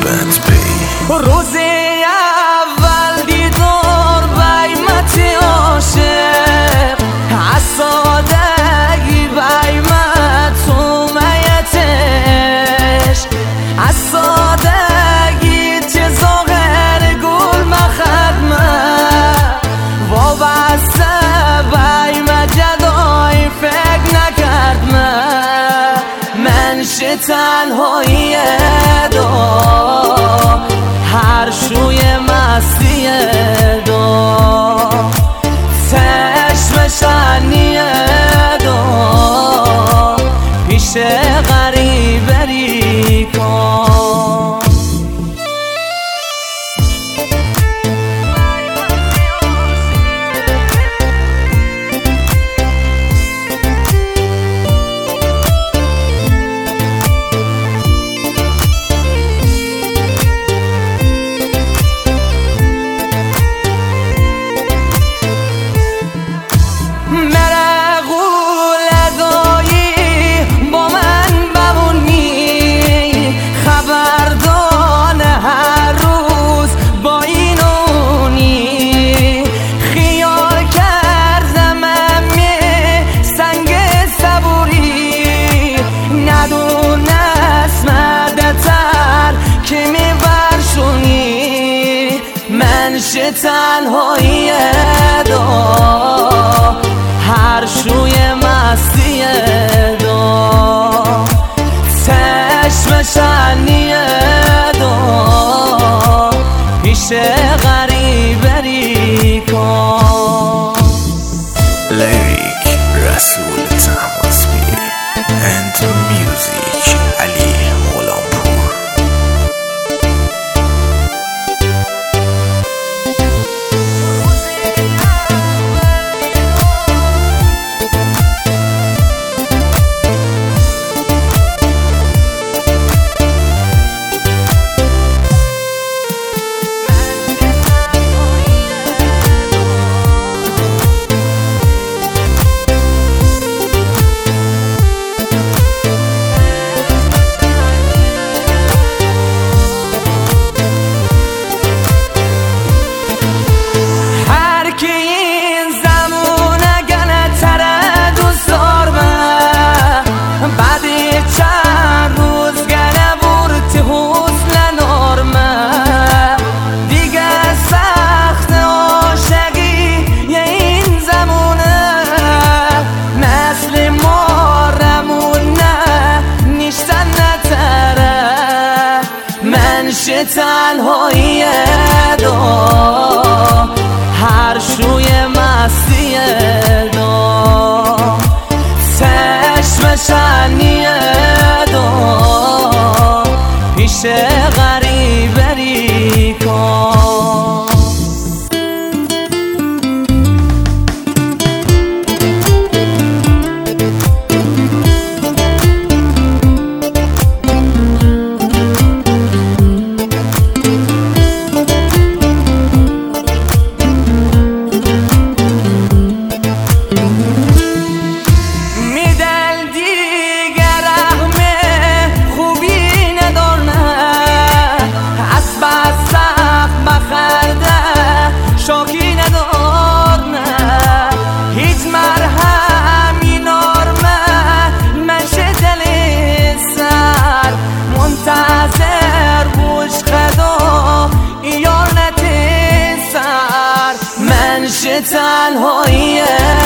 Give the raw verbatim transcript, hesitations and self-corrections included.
روزی اول دیدار بیمتی عاشق از سادگی بیمت تو میتش از سادگی چه ظاهر گل مخدمه وابسته بیمت جدای فکر نکردمه منش تنهایی دو هر شوی مستی دو چشم شنی دو پیش غریبری کن منش تنهایی دو هر شوی مستی دو چشم شنی دو پیش غریبری کن لیریک رسول طهماسبی and music علی غلامپور. تنهایی دو هر شوی مستی دو چشم شنی دو پیش غریبری کن تنهایی